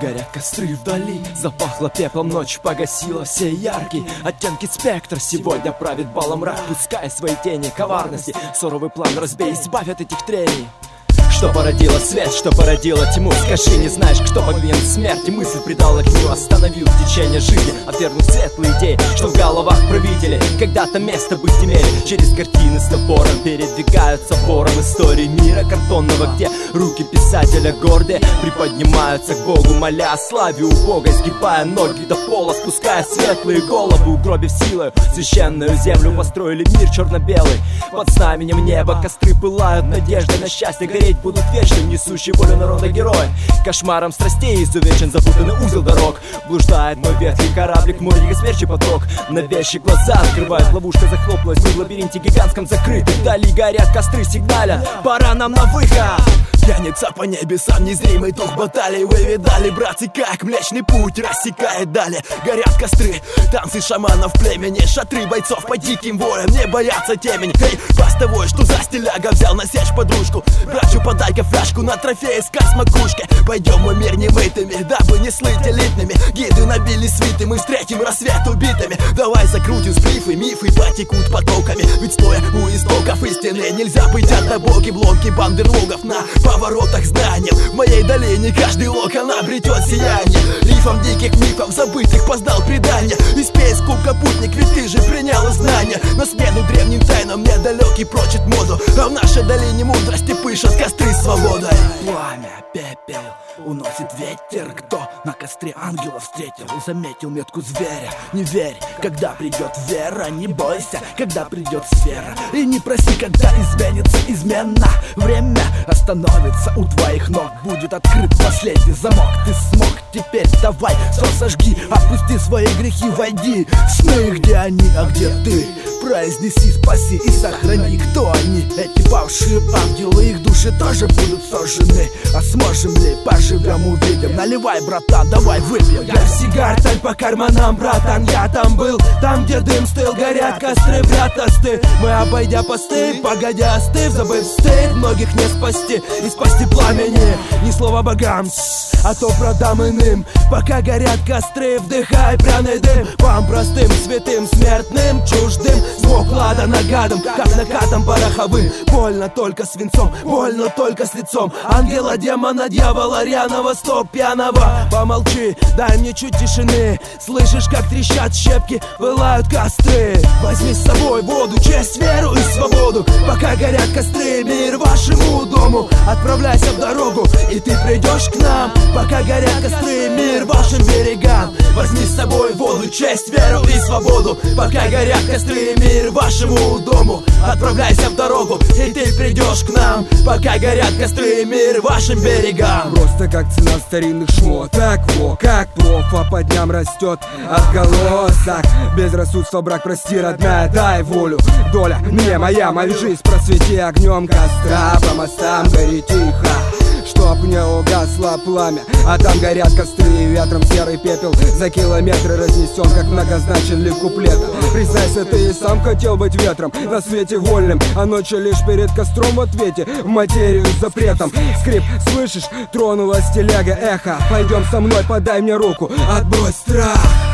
Горят костры вдали, запахло пеплом, ночь погасила все яркие оттенки спектра. Сегодня правит балом мрак, пускай свои тени коварности. Суровый план разбей, избавь от этих трений. Что породило свет, что породило тьму? Скажи, не знаешь, кто повинен в смерти? Мысль придала огню, остановил течение жизни, отвергнув светлые идеи, что в головах правители когда-то место быть имели. Через картины с топором передвигаются вором истории мира картонного, где руки писателя гордые приподнимаются к Богу, моля о славе у Бога, изгибая ноги до пола, спуская светлые головы, угробив силою священную землю. Построили мир черно-белый под знаменем неба, костры пылают надеждой на счастье, гореть будут вечно, несущие волю народа герои. Кошмаром страстей изувечен запутанный узел дорог. Блуждает мой ветхий кораблик, море и смерчи поток. На вещи глаза открывает, ловушка захлопнулась, мы в лабиринте гигантском закрыты. Вдали горят костры, сигналят, пора нам на выход. Тянется по небесам незримый дух баталий. Вы видали, братцы, как млечный путь рассекает дали. Горят костры, танцы шаманов в племени, шатры бойцов по диким воям не боятся темень. Эй, постовой, что за стиляга взял насечь подружку. Братью подай-ка фляжку на трофей с макушки. Пойдем мы мир немытыми, дабы не слыть элитными. Гиды набили свиты, мы встретим рассвет убитыми. Давай закрутим сплифы, мифы потекут потоками. Ведь стоя у истоков истины нельзя быть однобоким. Ломки бандерлогов на поворотах знанием. В моей долине каждый локон обретет сияние. Рифом диких мифов забытых познал предания. И спей с кубка путник, ведь ты же принял знания. На смену древним тайнам недалекий прочит моду. А в нашей долине мудрости пышат костры свободой. Пламя, пепел уносит ветер. Кто на костре ангела встретил, заметил метку зверя. Не верь, когда придет вера, не бойся, когда придет сфера. И не проси, когда изменится измена. Время остановится у твоих ног, будет открыт последний замок. Ты смог, теперь давай все сожги, опусти свои грехи, войди в сны. Где они, а где ты? Произнеси, спаси и сохрани. Кто они, эти павшие ангелы? Их души тоже будут сожжены. А сможем ли, поживем, увидим. Наливай, братан, давай выпьем. Я сигар, цель по карманам, братан. Я там был, там где дым стыл, горят костры, брат, остыв. Мы, обойдя посты, погодя остыв, забыв стыд, многих не спасти и спасти пламени. Ни слова богам, а то продам иным. Пока горят костры, вдыхай пряный дым. Вам простым, святым, смертным, чуждым. Звук лада нагадом, как накатом пороховым. Больно только свинцом, больно только с лицом ангела, демона, дьявола, рьяного, стоп, пьяного. Помолчи, дай мне чуть тишины. Слышишь, как трещат щепки, пылают костры. Возьми с собой воду, честь, веру и свободу. Пока горят костры, мир вашему дому. Отправляйся в дорогу, и ты придешь к нам. Пока горят костры, мир вашим берегам. Возьми с собой воду, честь, веру и свободу. Пока горят костры, мир вашему дому. Отправляйся в дорогу, и ты придешь к нам. Пока горят костры, мир вашим берегам. Просто как цена старинных шмоток. Во, как плохо по дням растет отголосок. Безрассудство, брак, прости, родная, дай волю. Доля мне моя, мою жизнь просвети огнем костра. По мостам гори тихо, чтоб не угасло пламя. А там горят костры, и ветром серый пепел за километры разнесен, как многозначен лик куплета. Признайся, ты и сам хотел быть ветром на свете вольным, а ночью лишь перед костром в ответе в материю с запретом. Скрип, слышишь? Тронулась телега, эхо. Пойдем со мной, подай мне руку, отбрось страх.